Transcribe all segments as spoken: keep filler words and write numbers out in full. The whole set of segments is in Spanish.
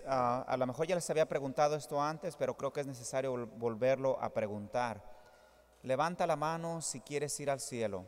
uh, a lo mejor ya les había preguntado esto antes, pero creo que es necesario vol- volverlo a preguntar. Levanta la mano si quieres ir al cielo.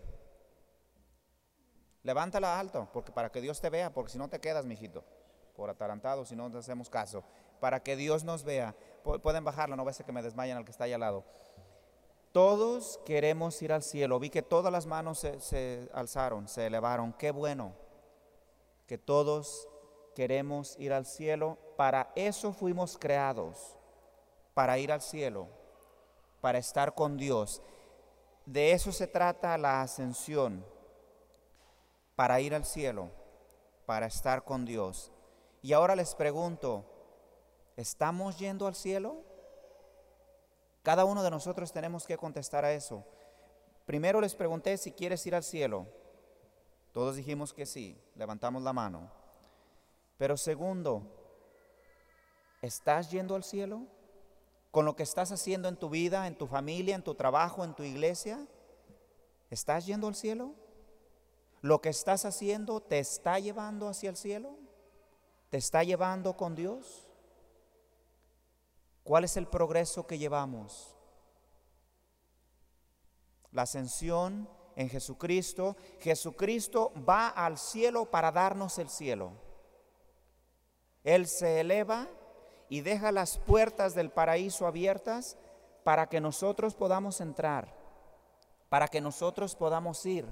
Levántala alto, porque para que Dios te vea, porque si no te quedas, mijito, por atarantado, si no te hacemos caso. Para que Dios nos vea. Pu- Pueden bajarla, no va a ser que me desmayen al que está ahí al lado. Todos queremos ir al cielo. Vi que todas las manos se, se alzaron, se elevaron. Qué bueno que todos queremos ir al cielo. Para eso fuimos creados, para ir al cielo, para estar con Dios. De eso se trata la ascensión, para ir al cielo, para estar con Dios. Y ahora les pregunto, ¿estamos yendo al cielo? Cada uno de nosotros tenemos que contestar a eso. Primero les pregunté si quieres ir al cielo. Todos dijimos que sí, levantamos la mano. Pero segundo, ¿estás yendo al cielo? ¿Con lo que estás haciendo en tu vida, en tu familia, en tu trabajo, en tu iglesia? ¿Estás yendo al cielo? ¿Lo que estás haciendo te está llevando hacia el cielo? ¿Te está llevando con Dios? ¿Cuál es el progreso que llevamos? La ascensión en Jesucristo. Jesucristo va al cielo para darnos el cielo. Él se eleva y deja las puertas del paraíso abiertas para que nosotros podamos entrar, para que nosotros podamos ir,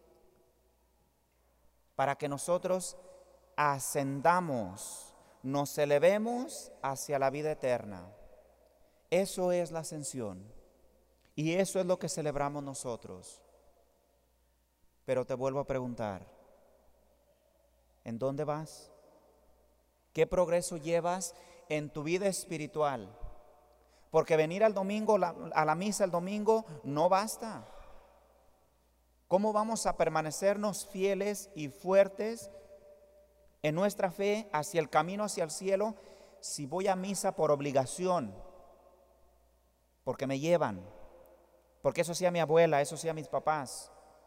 para que nosotros ascendamos, nos elevemos hacia la vida eterna. Eso es la ascensión y eso es lo que celebramos nosotros. Pero te vuelvo a preguntar, ¿en dónde vas? ¿Qué progreso llevas en tu vida espiritual? Porque venir al domingo, a la misa el domingo, no basta. ¿Cómo vamos a permanecernos fieles y fuertes en nuestra fe hacia el camino hacia el cielo si voy a misa por obligación? Porque me llevan, porque eso hacía mi abuela, eso hacía mis papás.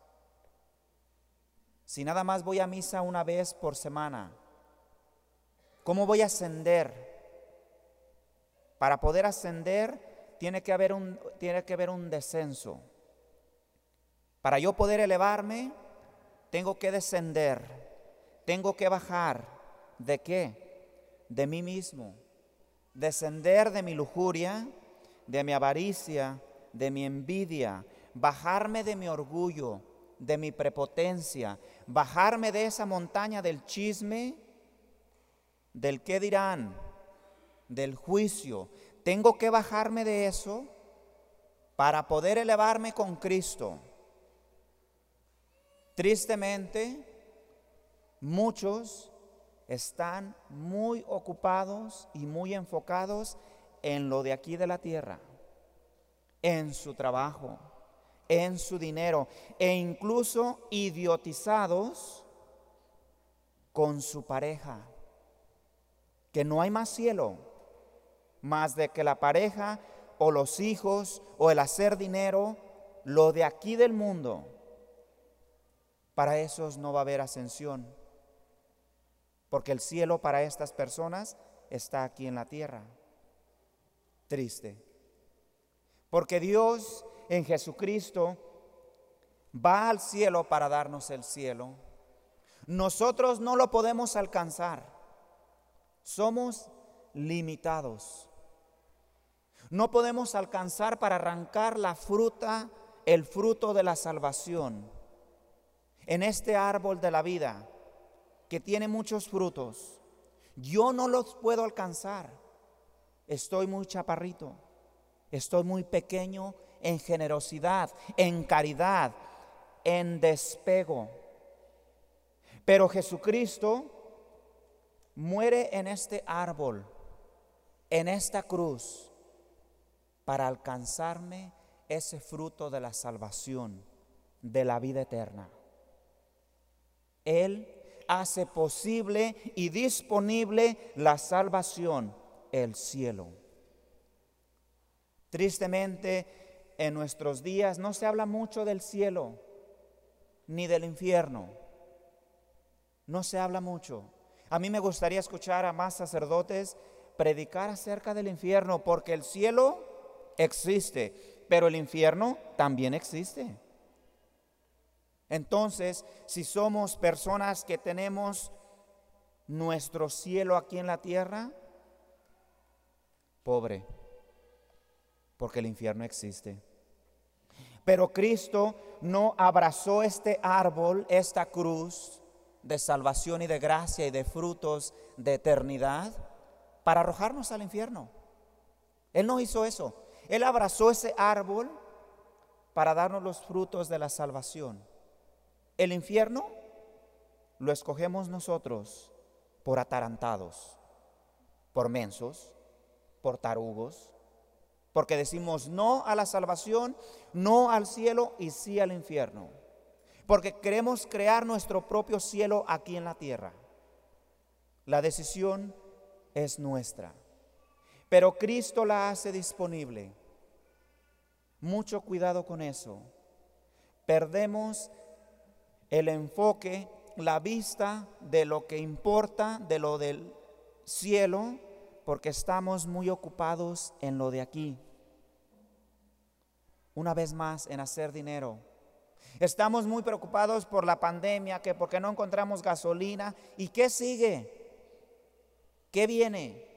Si nada más voy a misa una vez por semana, ¿cómo voy a ascender? Para poder ascender tiene que haber un, tiene que haber un descenso. Para yo poder elevarme, tengo que descender, tengo que bajar. ¿De qué? De mí mismo. Descender de mi lujuria, de mi avaricia, de mi envidia, bajarme de mi orgullo, de mi prepotencia, bajarme de esa montaña del chisme, del qué dirán, del juicio. Tengo que bajarme de eso para poder elevarme con Cristo. Tristemente, muchos están muy ocupados y muy enfocados en lo de aquí de la tierra, en su trabajo, en su dinero e incluso idiotizados con su pareja, que no hay más cielo más de que la pareja o los hijos o el hacer dinero, lo de aquí del mundo. Para esos no va a haber ascensión, porque el cielo para estas personas está aquí en la tierra. Triste, porque Dios en Jesucristo va al cielo para darnos el cielo. Nosotros no lo podemos alcanzar, somos limitados. No podemos alcanzar para arrancar la fruta, el fruto de la salvación. En este árbol de la vida que tiene muchos frutos, yo no los puedo alcanzar. Estoy muy chaparrito, estoy muy pequeño en generosidad, en caridad, en despego. Pero Jesucristo muere en este árbol, en esta cruz, para alcanzarme ese fruto de la salvación, de la vida eterna. Él hace posible y disponible la salvación, el cielo. Tristemente, en nuestros días no se habla mucho del cielo ni del infierno. No se habla mucho. A mí me gustaría escuchar a más sacerdotes predicar acerca del infierno, porque el cielo existe, pero el infierno también existe. Entonces, si somos personas que tenemos nuestro cielo aquí en la tierra, pobre, porque el infierno existe. Pero Cristo no abrazó este árbol, esta cruz de salvación y de gracia y de frutos de eternidad para arrojarnos al infierno. Él no hizo eso. Él abrazó ese árbol para darnos los frutos de la salvación. El infierno lo escogemos nosotros por atarantados, por mensos, por tarugos, porque decimos no a la salvación, no al cielo y sí al infierno, porque queremos crear nuestro propio cielo aquí en la tierra. La decisión es nuestra, pero Cristo la hace disponible. Mucho cuidado con eso. Perdemos el enfoque, la vista de lo que importa, de lo del cielo, porque estamos muy ocupados en lo de aquí. Una vez más, en hacer dinero. Estamos muy preocupados por la pandemia, que porque no encontramos gasolina. ¿Y qué sigue? ¿Qué viene?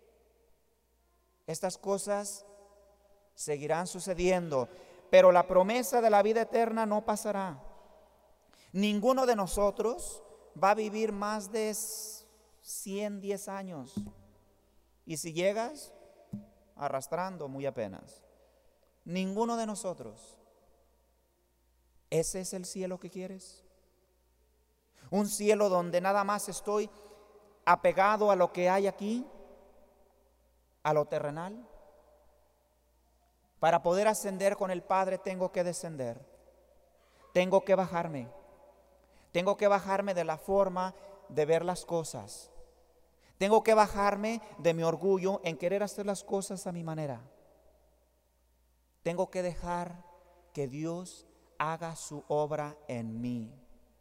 Estas cosas seguirán sucediendo, pero la promesa de la vida eterna no pasará. Ninguno de nosotros va a vivir más de ciento diez años. Y si llegas, arrastrando muy apenas. Ninguno de nosotros. ¿Ese es el cielo que quieres? Un cielo donde nada más estoy apegado a lo que hay aquí, a lo terrenal. Para poder ascender con el Padre tengo que descender. Tengo que bajarme. Tengo que bajarme de la forma de ver las cosas. Tengo que bajarme de mi orgullo en querer hacer las cosas a mi manera. Tengo que dejar que Dios haga su obra en mí.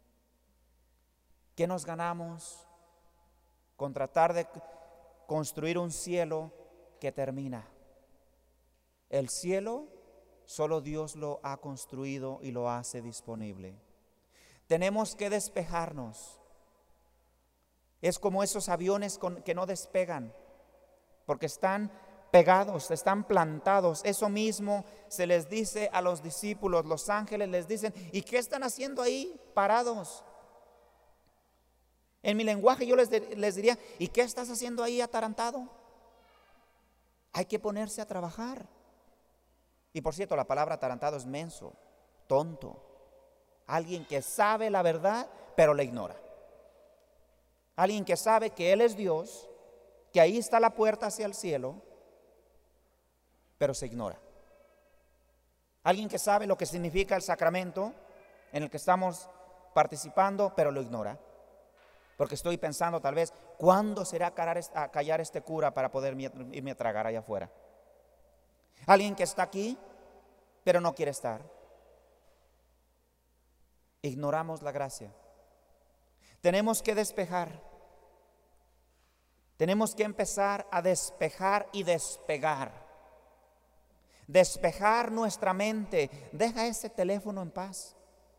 ¿Qué nos ganamos con tratar de construir un cielo que termina? El cielo solo Dios lo ha construido y lo hace disponible. Tenemos que despejarnos. Es como esos aviones con, que no despegan, porque están pegados, están plantados. Eso mismo se les dice a los discípulos. Los ángeles les dicen, ¿y qué están haciendo ahí parados? En mi lenguaje yo les, les diría, ¿y qué estás haciendo ahí atarantado? Hay que ponerse a trabajar. Y por cierto, la palabra atarantado es menso, tonto. Alguien que sabe la verdad, pero la ignora. Alguien que sabe que Él es Dios, que ahí está la puerta hacia el cielo, pero se ignora. Alguien que sabe lo que significa el sacramento en el que estamos participando, pero lo ignora. Porque estoy pensando tal vez, ¿cuándo será a callar este cura para poder irme a tragar allá afuera? Alguien que está aquí, pero no quiere estar. Ignoramos la gracia. Tenemos que despejar. Tenemos que empezar a despejar y despegar. Despejar nuestra mente. Deja ese teléfono en paz.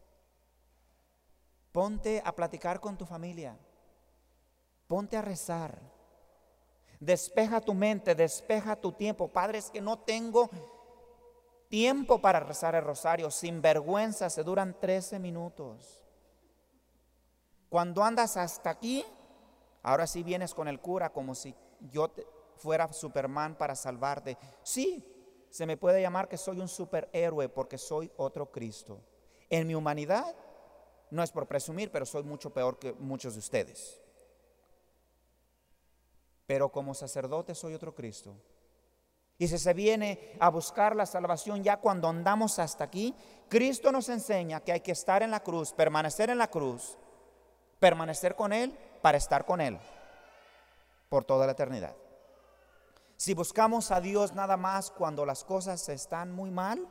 Ponte a platicar con tu familia. Ponte a rezar. Despeja tu mente, despeja tu tiempo. Padre, es que no tengo tiempo para rezar el rosario. Sin vergüenza, se duran trece minutos. Cuando andas hasta aquí, ahora sí vienes con el cura como si yo te fuera Superman para salvarte. Sí, se me puede llamar que soy un superhéroe porque soy otro Cristo. En mi humanidad, no es por presumir, pero soy mucho peor que muchos de ustedes. Pero como sacerdote soy otro Cristo. Y si se viene a buscar la salvación ya cuando andamos hasta aquí, Cristo nos enseña que hay que estar en la cruz, permanecer en la cruz, permanecer con Él para estar con Él por toda la eternidad. Si buscamos a Dios nada más cuando las cosas están muy mal,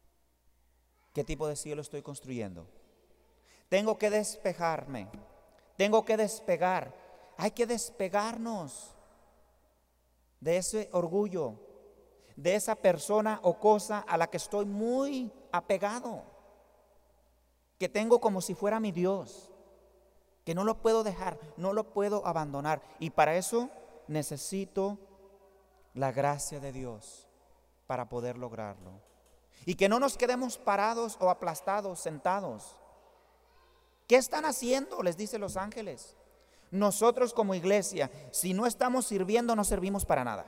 ¿qué tipo de cielo estoy construyendo? Tengo que despejarme. Tengo que despegar. Hay que despegarnos de ese orgullo, de esa persona o cosa a la que estoy muy apegado, que tengo como si fuera mi Dios, que no lo puedo dejar, no lo puedo abandonar. Y para eso necesito la gracia de Dios para poder lograrlo. Y que no nos quedemos parados o aplastados, sentados. ¿Qué están haciendo?, les dice los ángeles. Nosotros como iglesia, si no estamos sirviendo, no servimos para nada.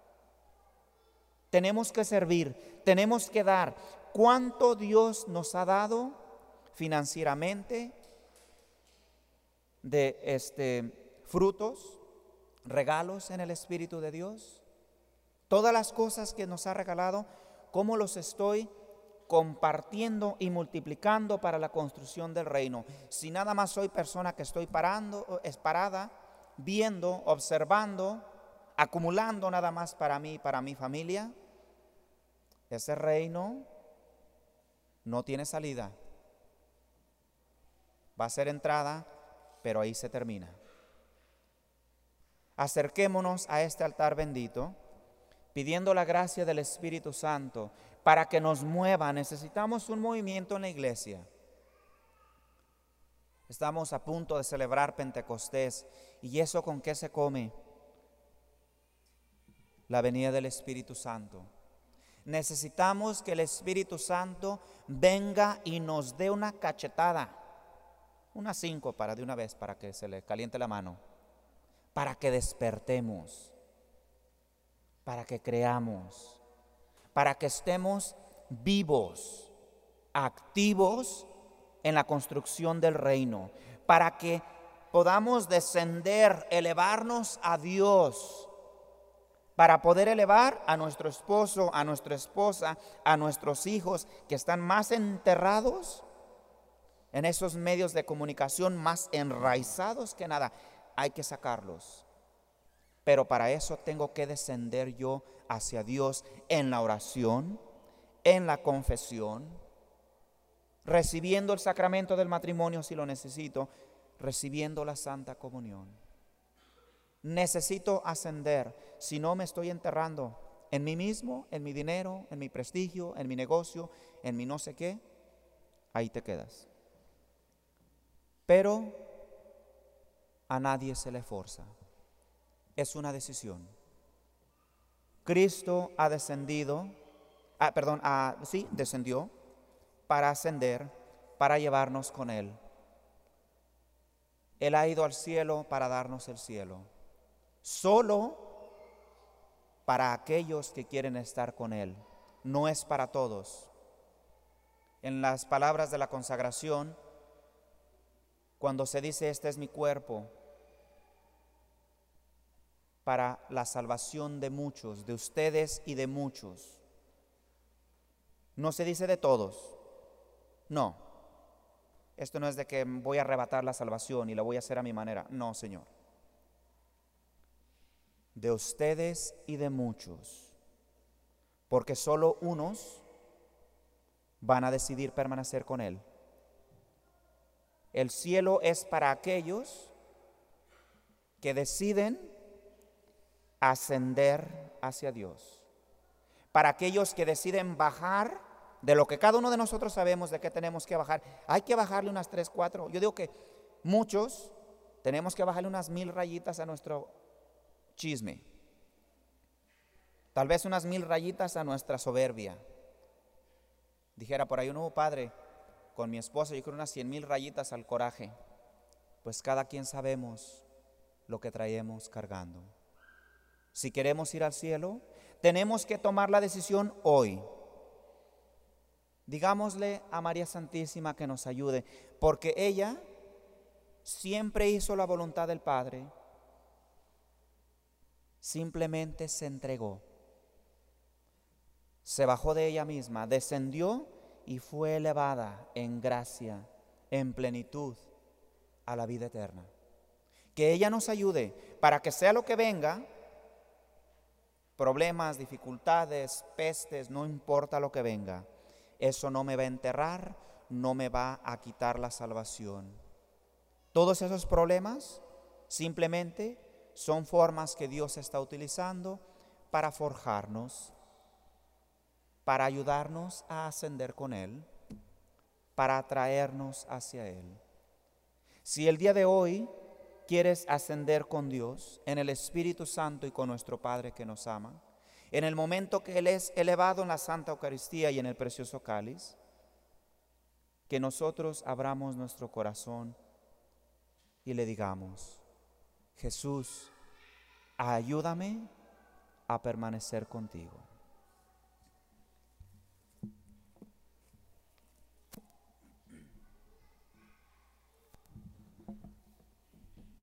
Tenemos que servir, tenemos que dar. ¿Cuánto Dios nos ha dado financieramente de este, frutos, regalos en el Espíritu de Dios? Todas las cosas que nos ha regalado, ¿cómo los estoy compartiendo y multiplicando para la construcción del reino? Si nada más soy persona que estoy parando, es parada, viendo, observando, acumulando nada más para mí y para mi familia, ese reino no tiene salida. Va a ser entrada, pero ahí se termina. Acerquémonos a este altar bendito, pidiendo la gracia del Espíritu Santo para que nos mueva. Necesitamos un movimiento en la iglesia. Estamos a punto de celebrar Pentecostés. ¿Y eso con qué se come? La venida del Espíritu Santo. Necesitamos que el Espíritu Santo venga y nos dé una cachetada, unas cinco para de una vez, para que se le caliente la mano, para que despertemos, para que creamos, para que estemos vivos, activos en la construcción del reino, para que podamos descender, elevarnos a Dios, para poder elevar a nuestro esposo, a nuestra esposa, a nuestros hijos que están más enterrados en esos medios de comunicación, más enraizados que nada. Hay que sacarlos. Pero para eso tengo que descender yo hacia Dios en la oración, en la confesión, recibiendo el sacramento del matrimonio si lo necesito, recibiendo la Santa Comunión. Necesito ascender, si no me estoy enterrando en mí mismo, en mi dinero, en mi prestigio, en mi negocio, en mi no sé qué, ahí te quedas. Pero a nadie se le forza, es una decisión. Cristo ha descendido, ah, perdón, ah, sí, descendió para ascender, para llevarnos con Él. Él ha ido al cielo para darnos el cielo. Solo para aquellos que quieren estar con Él, no es para todos. En las palabras de la consagración, cuando se dice este es mi cuerpo, para la salvación de muchos, de ustedes y de muchos, no se dice de todos, no. Esto no es de que voy a arrebatar la salvación y la voy a hacer a mi manera, no, Señor. De ustedes y de muchos, porque solo unos van a decidir permanecer con Él. El cielo es para aquellos que deciden ascender hacia Dios, para aquellos que deciden bajar de lo que cada uno de nosotros sabemos de qué tenemos que bajar. Hay que bajarle unas tres, cuatro, yo digo que muchos tenemos que bajarle unas mil rayitas a nuestro chisme, tal vez unas mil rayitas a nuestra soberbia. Dijera por ahí, no, padre, con mi esposa yo creo unas cien mil rayitas al coraje. Pues cada quien sabemos lo que traemos cargando. Si queremos ir al cielo, tenemos que tomar la decisión hoy. Digámosle a María Santísima que nos ayude, porque ella siempre hizo la voluntad del Padre. Simplemente se entregó, se bajó de ella misma, descendió y fue elevada en gracia, en plenitud a la vida eterna. Que ella nos ayude para que sea lo que venga, problemas, dificultades, pestes, no importa lo que venga, eso no me va a enterrar, no me va a quitar la salvación. Todos esos problemas simplemente son formas que Dios está utilizando para forjarnos, para ayudarnos a ascender con Él, para atraernos hacia Él. Si el día de hoy quieres ascender con Dios, en el Espíritu Santo y con nuestro Padre que nos ama, en el momento que Él es elevado en la Santa Eucaristía y en el precioso cáliz, que nosotros abramos nuestro corazón y le digamos: Jesús, ayúdame a permanecer contigo.